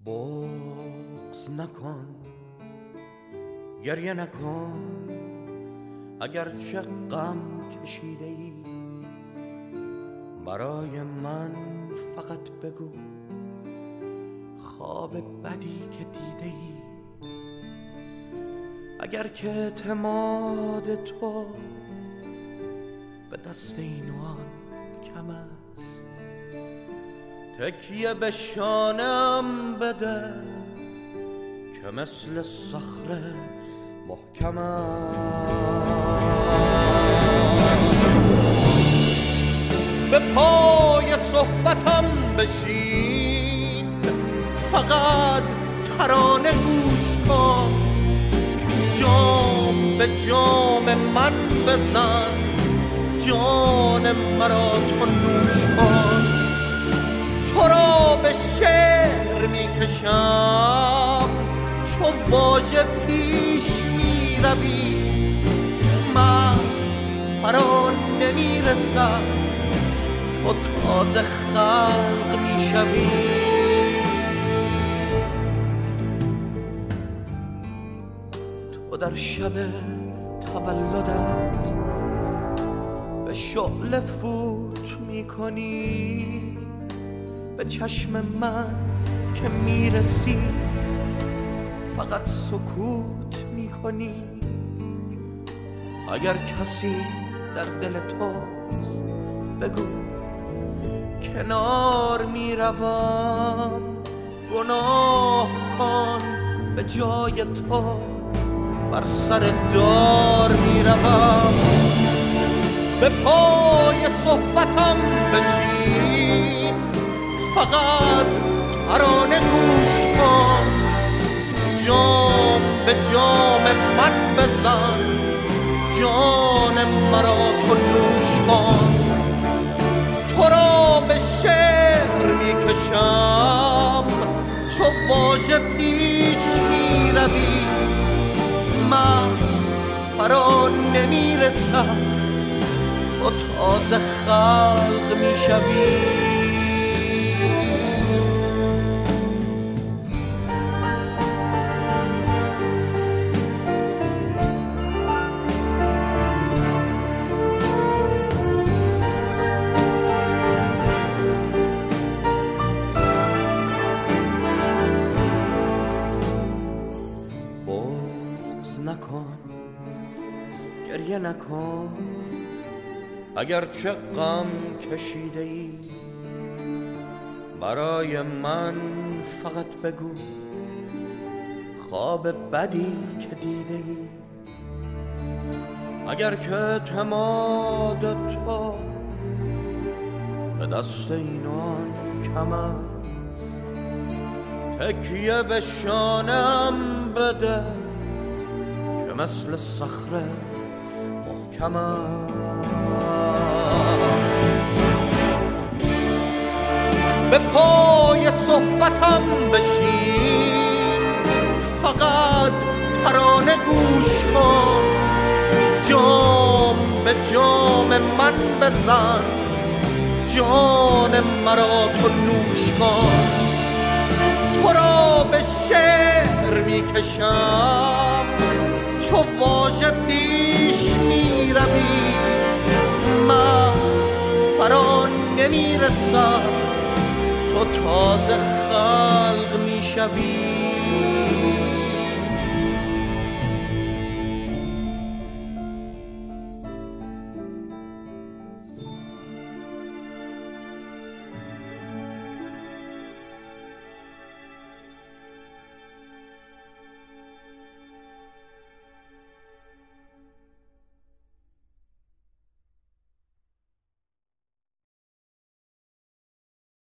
بغض نکن، گریه نکن، اگرچه غم کشیده ای. برای من فقط بگو خواب بدی که دیده ای. اگر که اعتماد تو به دست این و آن کم است، تکیه به شانم بده که مثل صخره محکم است. به پای صحبتم بشین، فقط ترانه گوش کن، جام به جام من بزن، جان مرا تو نوش کن. تو را به شعر میکشم، چو واژه پیش میروی. من فرا نمیرسم، تو تازه خلق میشوی. تو در شب تولدت به شعله فوت میکنی، به چشم من که میرسی فقط سکوت میکنی. اگر کسی در دل توست بگو کنار میروم، گناه کن به جای تو بر سر دار میروم. به پای صحبتم بشین، فقط ترانه گوش کن، جام به جام من بزن، جان مرا تو نوش کن. تو را به شعر میکشم، چو واژه پیش میروی. من فرا نمیرسم، تو تازه خلق میشوی. نکن، گریه نکن، اگرچه غم کشیده ای. برای من فقط بگو خواب بدی که دیده ای. اگر که اعتماد تو به دست این و آن کم است، تکیه به شانم بده که مثل صخره محکم است. به پای صحبتم بشین، فقط ترانه گوش کن، جام به جام من بزن، جان مرا تو نوش کن. تو را به شعر میکشم، چو واژه پیش میروی. من فرا نمیرسم، تو تازه خلق میشوی.